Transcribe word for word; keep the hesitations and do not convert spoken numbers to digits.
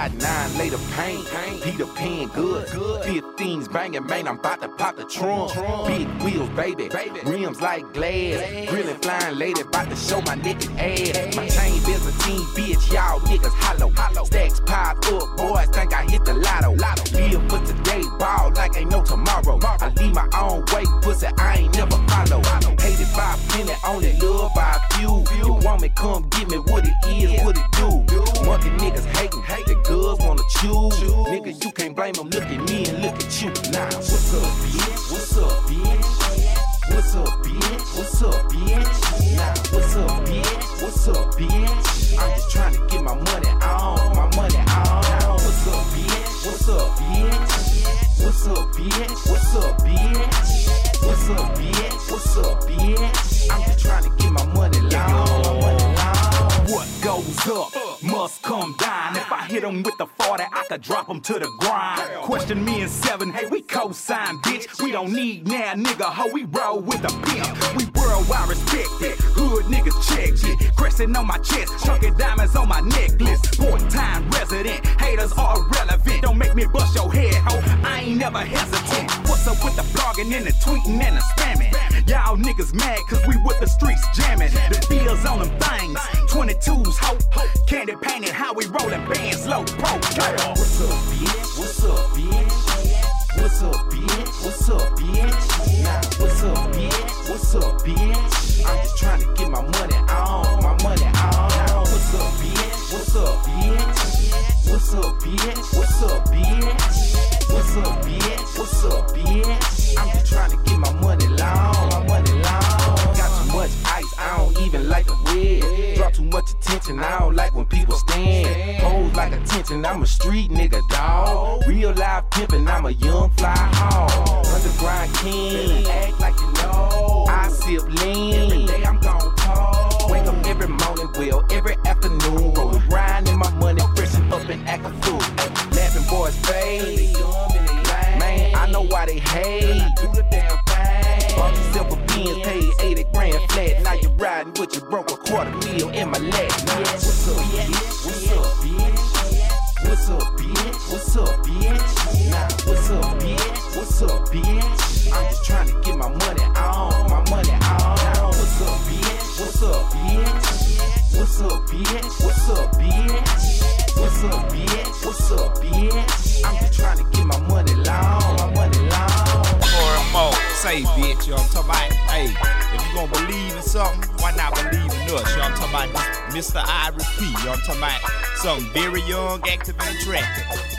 got nine later pain. Peter Pan good. fifteens banging, man, I'm about to pop the trunk. Big wheels, baby. Rims like glass. Grilling flying lady, about to show my naked ass. My chain Byzantine, bitch, y'all niggas hollow. Stacks pop up, boys think I hit the lotto. Live for today, ball like ain't no tomorrow. I leave my own way, pussy, I ain't never follow. Hated by a penny, only loved by a few. You want me, come get me what it is, what it do. Monkey niggas hating, the girls wanna choose. Nigga, you can't blame them, look at me and look at you. Nah, what's up, bitch? What's up, bitch? What's up, bitch? What's up, bitch? Nah, what's up, bitch? What's up, bitch? I'm just trying to get my money on, my money on. Nah, what's up, bitch? What's up, bitch? What's up, bitch? What's up, bitch? What's up, bitch? What's up, bitch? I'm just trying to get my money long, my money long. What goes up must come down. If I hit him with the forty, I could drop him to the grind. Question me in seven, hey, we co-sign, bitch. We don't need now, nigga, ho, we roll with the pimp. We worldwide respected, hood niggas check it. Crescent on my chest, chunky diamonds on my necklace. Four-time resident, haters are irrelevant. Don't make me bust your head, ho, I ain't never hesitant. What's up with the blogging and the tweeting and the spamming? Y'all niggas mad cause we with the streets jamming. The bills on them things, twenty-twos, ho, candy painted how we rollin' bands low pro. What's up, bitch? What's up, bitch? What's up, bitch? What's up, bitch? Nah, what's up, bitch? What's up, bitch? I'm just trying to get my money on, my money on. Nah, what's up, bitch? What's up, bitch? What's up, bitch? What's up, bitch? What's up, bitch? What's up, bitch? I'm just trying to get my money long, my money long. Got too much ice, I don't even like the red. Draw too much attention, I don't like when people stand. Hold like attention, I'm a street nigga, dawg. Real life pimpin', I'm a young fly hog. Underground king, act like you know. I sip lean, every day I'm gon' pause. Wake up every morning, well, every afternoon. Rollin' grind in my money, freshen up and act a fool. Laughing boys fade. Man, I know why they hate. Do the damn thing. Bought yourself a Benz, paid eighty grand flat. Now you riding with your broke a quarter meal in my lap. What's up, bitch? What's up, bitch? What's up, bitch? What's up, bitch? Nah, what's up, bitch? What's up, bitch? I'm just trying to get my money on, my money on. Nah, what's up, bitch? What's up, bitch? What's up, bitch? What's up, bitch? What's up, bitch? What's up, bitch? I'm just trying to get my money long, my money long. More and more, say bitch, you know what I'm talking about? Hey, if you gonna believe in something, why not believe in us? You know what I'm talking about? Mister Iris P, you know what I'm talking about? Something very young, active, and attractive.